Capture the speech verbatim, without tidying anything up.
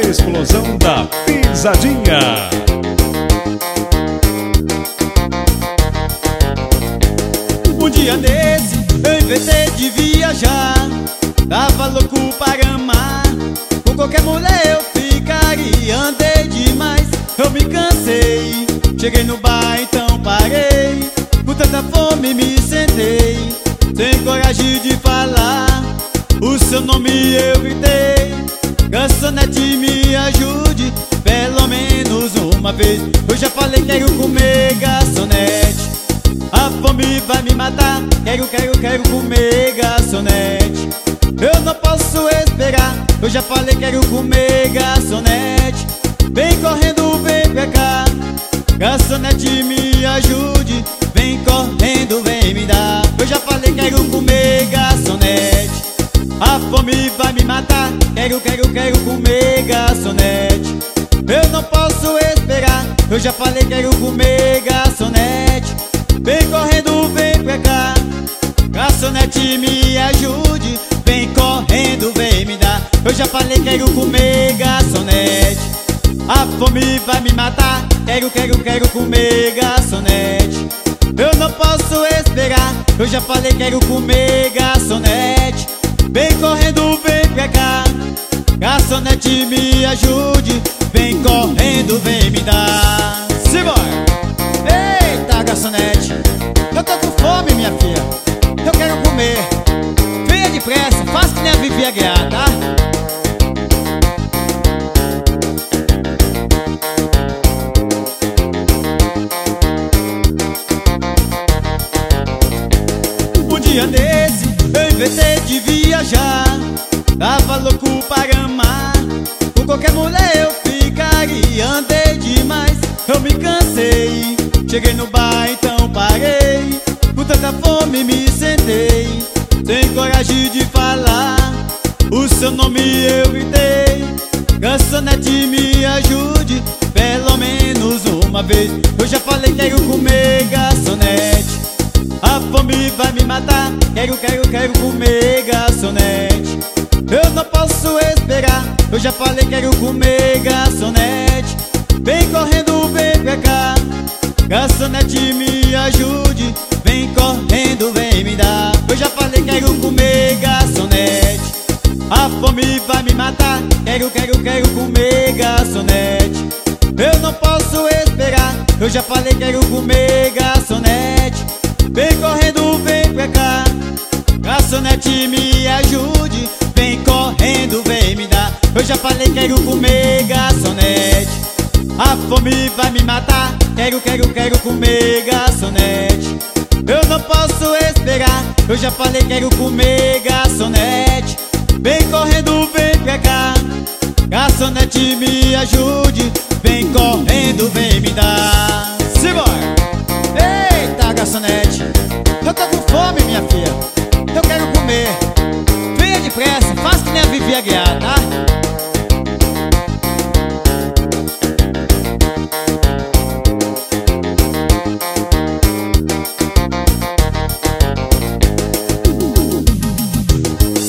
explosão da pisadinha. Um dia desse eu inventei de viajar, tava louco para amar. Com qualquer mulher eu ficaria, andei demais, eu me cansei. Cheguei no bar, então parei, com tanta fome me sentei, sem coragem de falar o seu nome eu gritei. Garçonete, me ajude, pelo menos uma vez. Eu já falei quero comer, garçonete, a fome vai me matar. Quero, quero, quero comer, garçonete, eu não posso esperar. Eu já falei quero comer, garçonete, vem correndo, vem pra cá. Garçonete, me ajude, vem correndo, vem me dar. Eu já falei quero comer, garçonete, a fome vai me matar. Quero, quero, quero comer, garçonete, eu não posso esperar. Eu já falei quero comer, garçonete, vem correndo, vem pra cá. Garçonete, me ajude, vem correndo, vem me dar. Eu já falei quero comer, garçonete, a fome vai me matar. Quero, quero, quero comer, garçonete, eu não posso esperar. Eu já falei quero comer, garçonete, vem correndo, vem pra cá. Garçonete, me ajude, vem correndo, vem me dar. Simbora! Eita, garçonete, eu tô com fome, minha filha, eu quero comer. Venha depressa, faz que nem a Vivi Aguiar, tá? Um dia desse eu inventei de viajar, tava louco para amar. Com qualquer mulher eu ficaria, andei demais, eu me cansei. Cheguei no bar, então parei, com tanta fome me sentei, sem coragem de falar o seu nome eu gritei. Garçonete, me ajude, pelo menos uma vez. Eu já falei quero comer, garçonete, a fome vai me matar. Quero, quero, quero comer, garçonete, eu não posso esperar. Eu já falei quero comer, garçonete, vem correndo, vem pra cá. Garçonete, me ajude, vem correndo, vem me dar. Eu já falei quero comer, garçonete, a fome vai me matar. Quero, quero, quero comer, garçonete, eu não posso esperar. Eu já falei quero comer, garçonete, vem correndo, vem pra cá. Garçonete, me ajude, vem correndo, vem me dar. Eu já falei quero comer, garçonete, a fome vai me matar. Quero, quero, quero comer, garçonete, eu não posso esperar. Eu já falei quero comer, garçonete, vem correndo, vem pra cá. Garçonete, me ajude, vem correndo, vem me dar. Simbora! Eita, garçonete, eu tô com fome, minha filha, eu quero comer. Venha depressa, faz que nem a Vivi Aguiar, tá?